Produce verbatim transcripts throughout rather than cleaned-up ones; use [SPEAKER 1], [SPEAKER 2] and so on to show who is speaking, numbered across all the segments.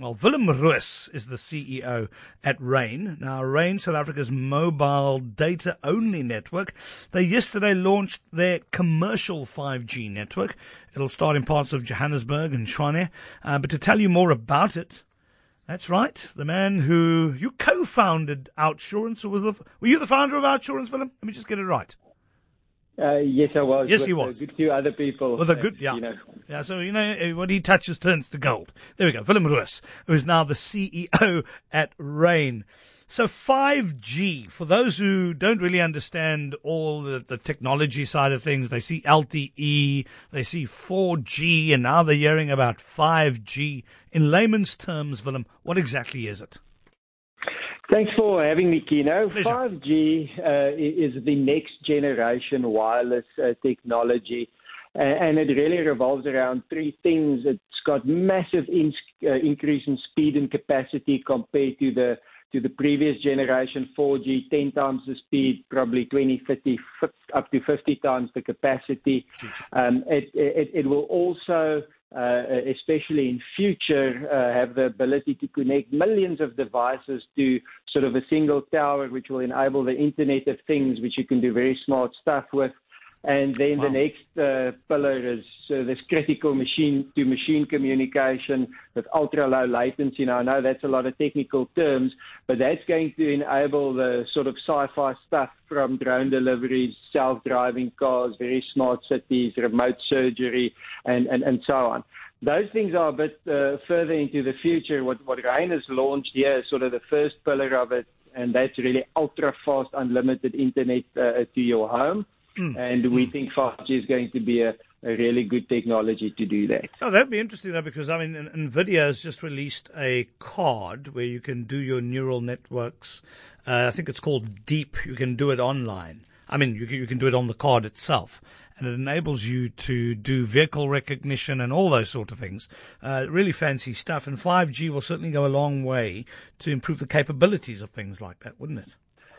[SPEAKER 1] Well, Willem Roos is the C E O at Rain. Now, Rain, South Africa's mobile data-only network, they yesterday launched their commercial five G network. It'll start in parts of Johannesburg and Tshwane. Uh, but to tell you more about it, that's right, the man who you co-founded Outsurance, or was the, were you the founder of Outsurance, Willem? Let me just get it right.
[SPEAKER 2] Uh, yes, I was.
[SPEAKER 1] Yes,
[SPEAKER 2] with
[SPEAKER 1] he was.
[SPEAKER 2] A good few other people.
[SPEAKER 1] With a good, yeah.
[SPEAKER 2] You know.
[SPEAKER 1] Yeah, so, you know, what he touches turns to gold. There we go. Willem Roos, who is now the C E O at Rain. So five G, for those who don't really understand all the, the technology side of things, they see L T E, they see four G, and now they're hearing about five G. In layman's terms, Willem, what exactly is it?
[SPEAKER 2] Thanks for having me, Kino.
[SPEAKER 1] Pleasure.
[SPEAKER 2] five G uh, is the next generation wireless uh, technology, uh, and it really revolves around three things. It's got massive in, uh, increase in speed and capacity compared to the to the previous generation four G, ten times the speed, probably twenty, thirty, up to fifty times the capacity. Um, it, it, it will also Uh, especially in future, uh, have the ability to connect millions of devices to sort of a single tower, which will enable the Internet of Things, which you can do very smart stuff with. And then wow. the next uh, pillar is uh, this critical machine-to-machine communication with ultra-low latency. Now, I know that's a lot of technical terms, but that's going to enable the sort of sci-fi stuff from drone deliveries, self-driving cars, very smart cities, remote surgery, and, and, and so on. Those things are a bit uh, further into the future. What, what Rain has launched here is sort of the first pillar of it, and that's really ultra-fast, unlimited Internet uh, to your home. Mm. And we mm. think five G is going to be a, a really good technology to do that.
[SPEAKER 1] Oh, that'd be interesting, though, because, I mean, NVIDIA has just released a card where you can do your neural networks. Uh, I think it's called Deep. You can do it online. I mean, you can, you can do it on the card itself. And it enables you to do vehicle recognition and all those sort of things. Uh, really fancy stuff. And five G will certainly go a long way to improve the capabilities of things like that, wouldn't it?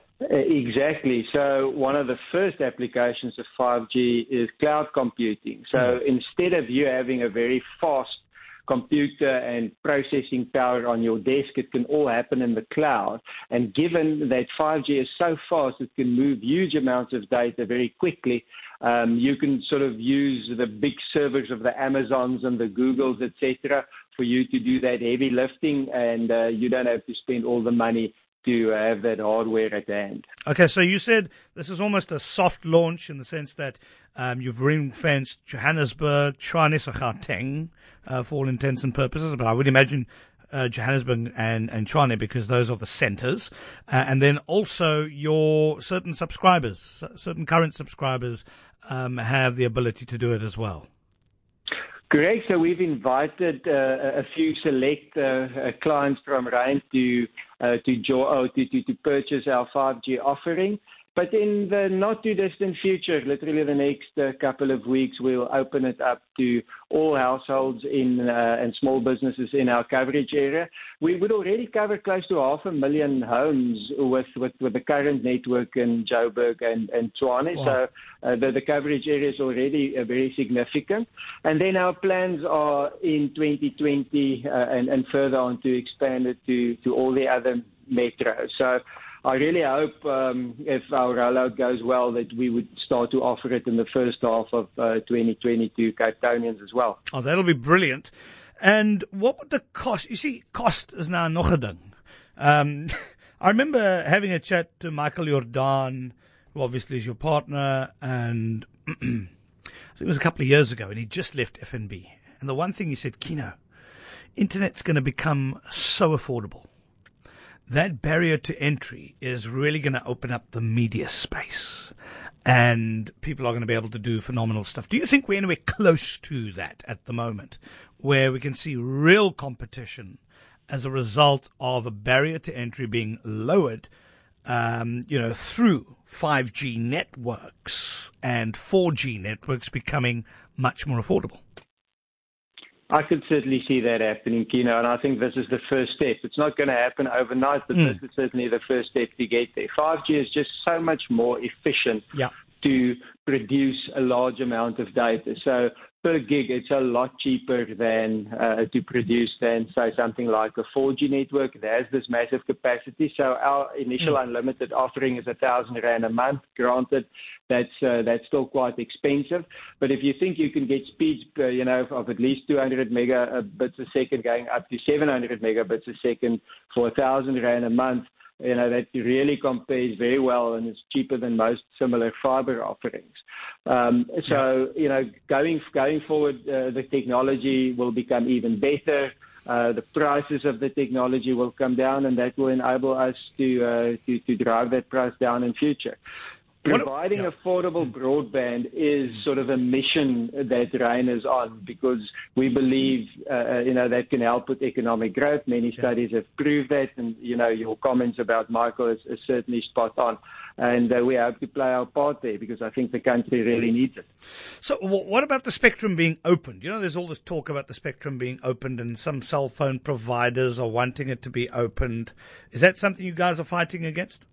[SPEAKER 2] Exactly. So one of the first applications of five G is cloud computing. So mm. instead of you having a very fast computer and processing power on your desk, it can all happen in the cloud. And given that five G is so fast, it can move huge amounts of data very quickly. Um, you can sort of use the big servers of the Amazons and the Googles, et cetera, for you to do that heavy lifting, and uh, you don't have to spend all the money to have that hardware at hand.
[SPEAKER 1] Okay, so you said this is almost a soft launch in the sense that um, you've ring-fenced Johannesburg, Tshwane, Gauteng, uh, for all intents and purposes, but I would imagine uh, Johannesburg and, and Tshwane because those are the centers. Uh, and then also your certain subscribers, certain current subscribers um, have the ability to do it as well.
[SPEAKER 2] Correct. So we've invited uh, a few select uh, clients from Rain to uh, to, jo- to to to purchase our five G offering. But in the not too distant future, literally the next uh, couple of weeks, we'll open it up to all households in uh, and small businesses in our coverage area. We would already cover close to half a million homes with, with, with the current network in Joburg and, and Tshwane. Wow. So uh, the, the coverage area is already uh, very significant. And then our plans are in twenty twenty uh, and, and further on to expand it to, to all the other metros. So I really hope um, if our rollout goes well that we would start to offer it in the first half of uh, twenty twenty-two Cape Townians as well.
[SPEAKER 1] Oh, that'll be brilliant. And what would the cost? You see, cost is now nog 'n ding. Um, I remember having a chat to Michael Jordan, who obviously is your partner, and I think it was a couple of years ago, and he just left F N B. And the one thing he said, Kino, internet's going to become so affordable. That barrier to entry is really going to open up the media space, and people are going to be able to do phenomenal stuff. Do you think we're anywhere close to that at the moment, where we can see real competition as a result of a barrier to entry being lowered, um, you know, through five G networks and four G networks becoming much more affordable?
[SPEAKER 2] I could certainly see that happening, Kino, and I think this is the first step. It's not going to happen overnight, but mm. this is certainly the first step to get there. five G is just so much more efficient
[SPEAKER 1] yeah.
[SPEAKER 2] to produce a large amount of data. So per gig, it's a lot cheaper than uh, to produce than, say, something like a four G network. It has this massive capacity. So our initial mm. unlimited offering is a thousand rand a month. Granted, that's uh, that's still quite expensive. But if you think you can get speeds, uh, you know, of at least two hundred megabits a second, going up to seven hundred megabits a second for a thousand rand a month, you know, that really compares very well and is cheaper than most similar fiber offerings. Um, so, you know, going going forward, uh, the technology will become even better. Uh, the prices of the technology will come down, and that will enable us to uh, to, to drive that price down in future. Providing yeah. affordable broadband is sort of a mission that Rain is on, because we believe, uh, you know, that can help with economic growth. Many yeah. studies have proved that, and, you know, your comments about Michael is, is certainly spot on. And uh, we have to play our part there, because I think the country really needs it.
[SPEAKER 1] So what about the spectrum being opened? You know, there's all this talk about the spectrum being opened, and some cell phone providers are wanting it to be opened. Is that something you guys are fighting against?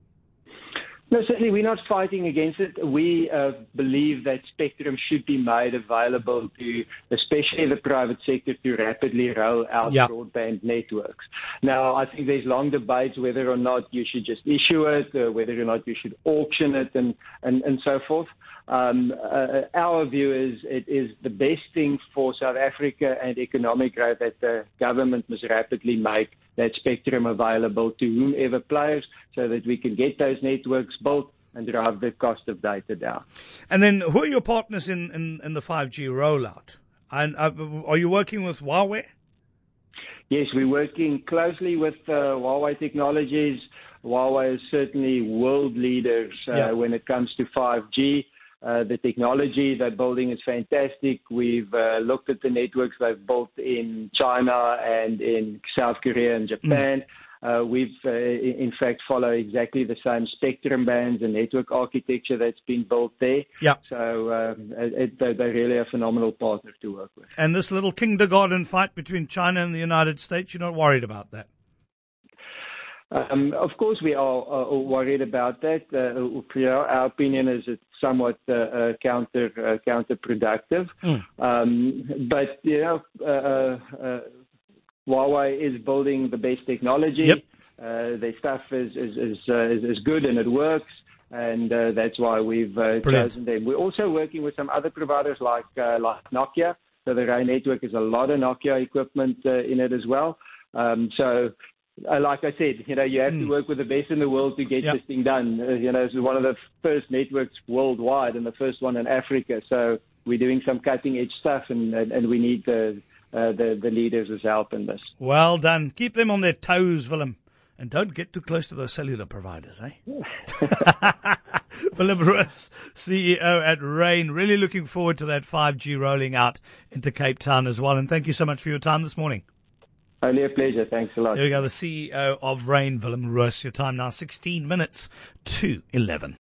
[SPEAKER 2] No, certainly we're not fighting against it. We uh, believe that spectrum should be made available to, especially the private sector, to rapidly roll out yep. broadband networks. Now, I think there's long debates whether or not you should just issue it, or whether or not you should auction it, and, and, and so forth. Um, uh, our view is it is the best thing for South Africa and economic growth that the government must rapidly make that spectrum available to whomever players, so that we can get those networks built and drive the cost of data down.
[SPEAKER 1] And then who are your partners in, in, in the five G rollout? And uh, are you working with Huawei?
[SPEAKER 2] Yes, we're working closely with uh, Huawei Technologies. Huawei is certainly world leaders uh, yeah. when it comes to five G. Uh, the technology they're building is fantastic. We've uh, looked at the networks they've built in China and in South Korea and Japan. Mm. Uh, we've, uh, in fact, follow exactly the same spectrum bands and network architecture that's been built there.
[SPEAKER 1] Yeah.
[SPEAKER 2] So um, it, it, they're really a phenomenal partner to work with.
[SPEAKER 1] And this little kindergarten fight between China and the United States, you're not worried about that?
[SPEAKER 2] Um, of course, we are uh, worried about that. Uh, our opinion is it's somewhat uh, uh, counter uh, counterproductive. Mm. Um, but you know, uh, uh, Huawei is building the best technology.
[SPEAKER 1] Yep.
[SPEAKER 2] Uh, their stuff is is is, uh, is is good and it works, and uh, that's why we've uh, chosen them. We're also working with some other providers like uh, like Nokia. So the Rain network is a lot of Nokia equipment uh, in it as well. Um, so. Uh, like I said, you know, you have mm. to work with the best in the world to get yep. this thing done. Uh, you know, it's one of the first networks worldwide and the first one in Africa. So we're doing some cutting edge stuff, and, and, and we need the, uh, the the leaders as help in this.
[SPEAKER 1] Well done. Keep them on their toes, Willem. And don't get too close to those cellular providers, eh? Willem Roos, C E O at Rain. Really looking forward to that five G rolling out into Cape Town as well. And thank you so much for your time this morning.
[SPEAKER 2] Only a pleasure. Thanks a lot.
[SPEAKER 1] There we go. The C E O of Rain, Willem Roos. Your time now, sixteen minutes to eleven.